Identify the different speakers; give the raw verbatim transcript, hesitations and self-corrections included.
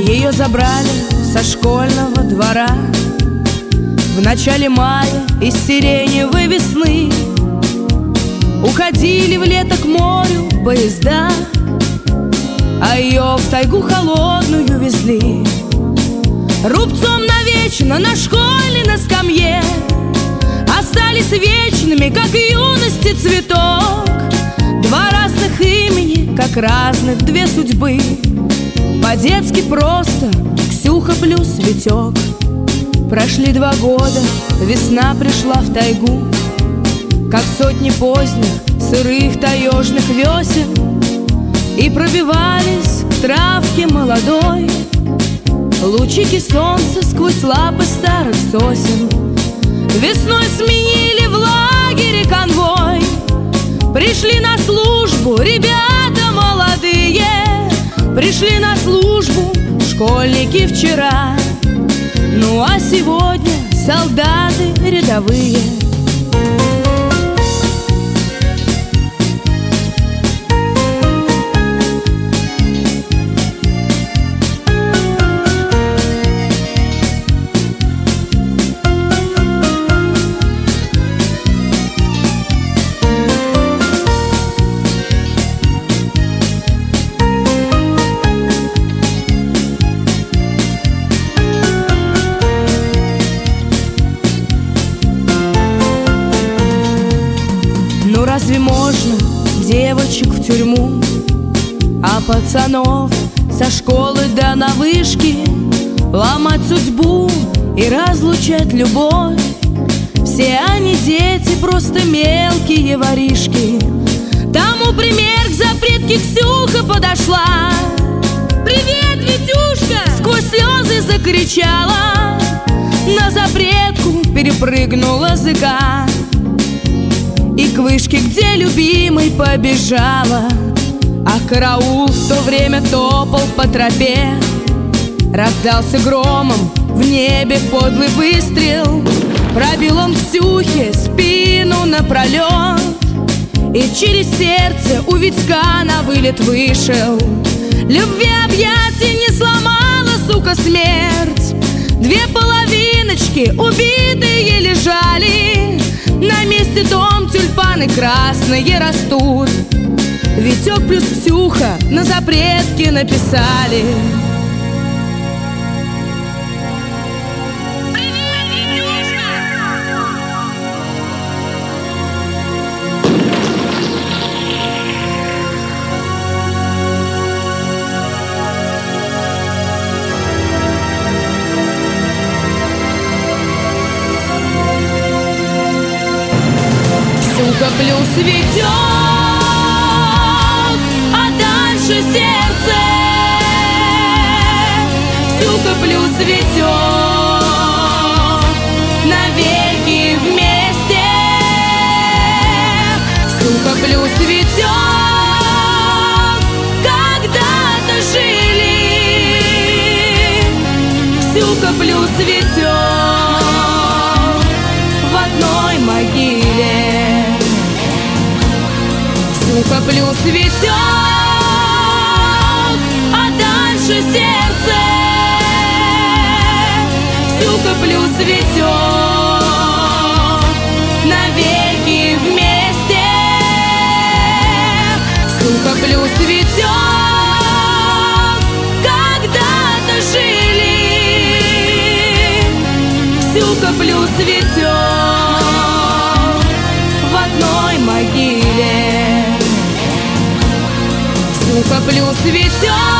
Speaker 1: Ее забрали со школьного двора в начале мая из сиреневой весны. Уходили в лето к морю поезда, а ее в тайгу холодную везли. Рубцом навечно на школе на скамье остались вечными, как юности цветок. Два разных имени, как разных две судьбы. По-детски просто Ксюха плюс Витек. Прошли два года, весна пришла в тайгу, как сотни поздних сырых таежных весен, и пробивались к травке молодой лучики солнца сквозь лапы старых сосен. Весной сменили в лагере конвой, пришли на службу ребята молодые, пришли на службу школьники вчера, ну а сегодня солдаты рядовые. Ну разве можно девочек в тюрьму, а пацанов со школы до на вышки ломать судьбу и разлучать любовь? Все они дети, просто мелкие воришки. Тому пример к запретке Ксюха подошла. «Привет, Витюшка!» сквозь слезы закричала, на запретку перепрыгнула зыка и к вышке, где любимый, побежала. А караул в то время топал по тропе. Раздался громом в небе подлый выстрел. Пробил он Ксюхе спину напролет, и через сердце у Витька на вылет вышел. Любви объятий не сломала, сука, смерть. Две половиночки убитые лежали, на месте дом тюльпаны красные растут. Витек плюс Ксюха на запретке написали. Ксюха плюс Витек, а дальше сердце. Ксюха плюс Витек, навеки вместе. Ксюха плюс Витек, когда-то жили. Ксюха плюс Витек в одной могиле. Ксюха плюс Витек, а дальше сердце. Ксюха плюс Витек, навеки вместе. Ксюха плюс Витек, когда-то жили. Ксюха плюс Витек в одной могиле. Ксюха плюс Витек.